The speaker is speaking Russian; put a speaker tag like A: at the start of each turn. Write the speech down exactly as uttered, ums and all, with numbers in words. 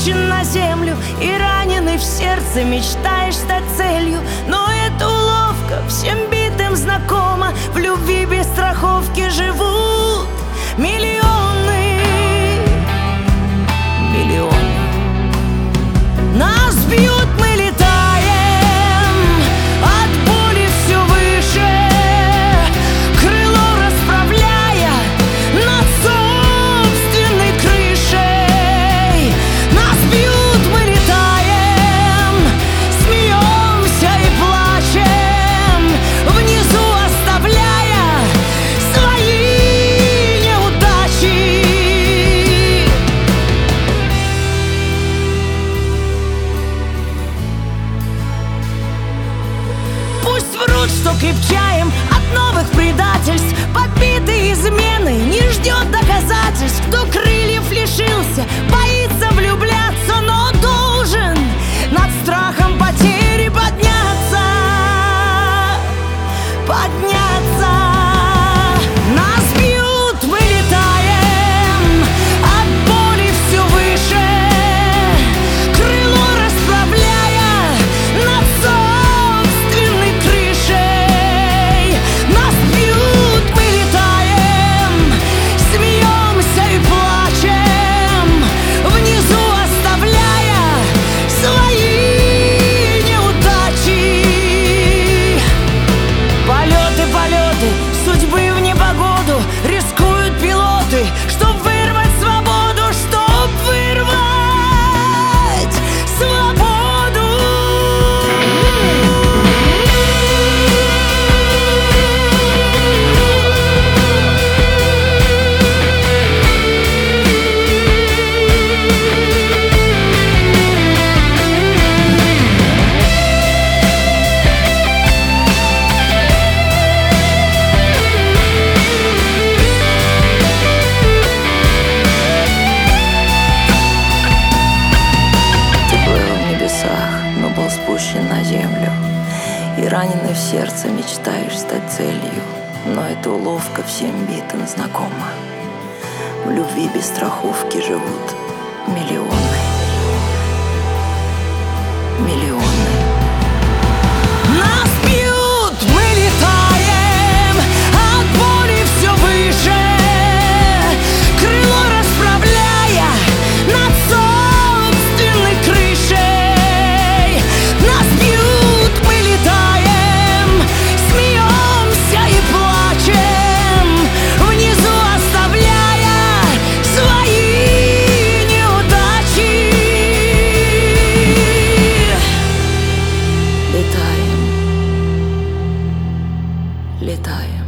A: спущен на землю, и раненый в сердце мечтаешь стать целью. Но это уловка, всем битым знакома. В любви без страховки живут миллионы, миллионы. Нас бьют, мы летаем, от боли все выше, крыло расправляя над собственной крышей. Нас бьют, мы летаем, смеемся и плачем, внизу оставляя свои неудачи. Пусть врут, что крепчаем от новых предательств, побиты измены, не ждет доказательств. Кто крыльев лишился, боится влюбляться, но должен над страхом потери подняться, подняться. Нас бьют, мы летаем, от боли все выше, крыло расправляя над собственной крышей. Нас бьют, мы летаем, смеемся и плачем, внизу оставляя свои неудачи. Полеты, полеты, судьбы в непогоду, рискуют пилоты, чтоб вырвать свободу, чтоб вырвать свободу.
B: Ты был в небесах, но был спущен на землю, и раненый в сердце мечтаешь стать целью. Но эта уловка всем битым знакома. В любви без страховки живут миллионы, миллионы.
A: Нас бьют, мы летаем, от боли все выше, крыло расправляя над собственной крышей. Нас бьют, мы летаем, смеемся и плачем, внизу оставляя свои неудачи.
B: Летаем, летаем.